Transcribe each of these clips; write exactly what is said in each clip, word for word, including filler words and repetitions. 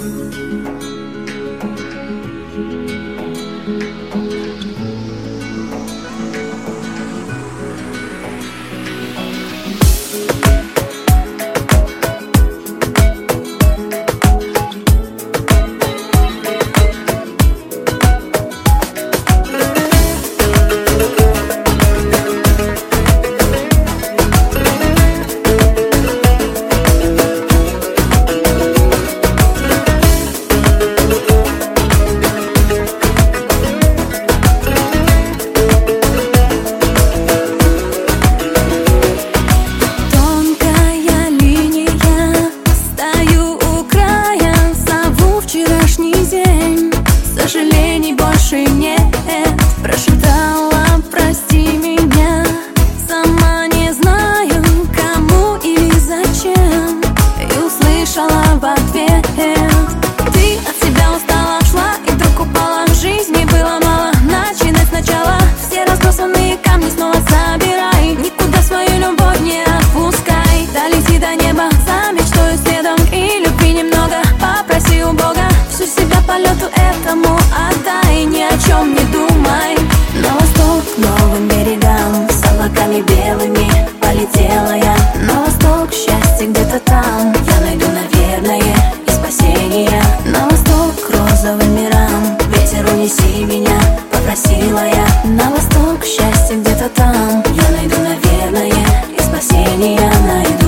Сожалений больше нет. Прошептала: прости меня. Сама не знаю, кому или зачем. И услышала в ответ: ты от себя устала, шла и вдруг упала. Жизни было мало, начинать сначала. Все разбросанные камни снова собирай. Никуда свою любовь не отпускай. Долети до неба за мечтой следом. И любви немного попроси у Бога. Всю себя полету этому отдай, ни о чем не думай. На восток, к новым берегам, с облаками белыми полетела я. На восток, счастье где-то там, я найду, наверное, и спасение. На восток, к розовым мирам, ветер унеси меня, попросила я. На восток, счастье где-то там, я найду, наверное, и спасение найду.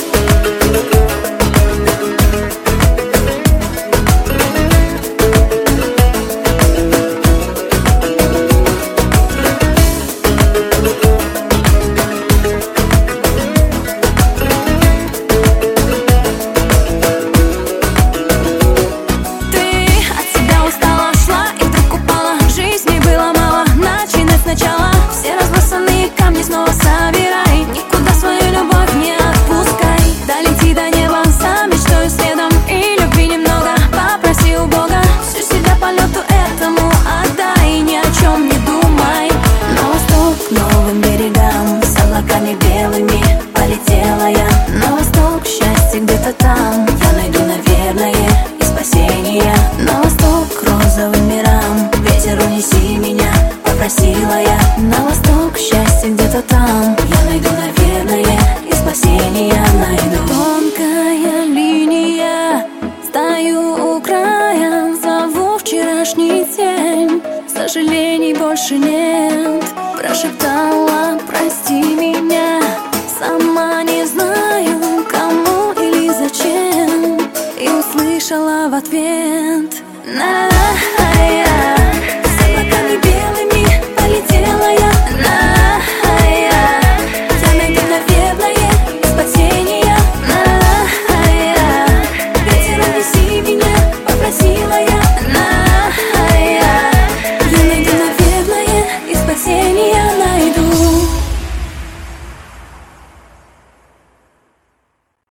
Все разбросанные камни снова собирай. Никуда свою любовь не отпускай. Долети до неба за мечтой следом. И любви немного попроси у Бога. Всю себя полету этому отдай, ни о чем не думай. На восток, к новым берегам, с облаками белыми полетела я. На восток, счастье где-то там, я найду, наверное, и спасение. На восток, к розовым мирам, ветер унеси меня, попросила я. На восток, счастье где-то там, я найду, наверное, и спасение найду. Тонкая линия, стою у края, зову вчерашний день. Сожалений больше нет. Прошептала: прости меня. Сама не знаю, кому или зачем. И услышала в ответ: на-на-на.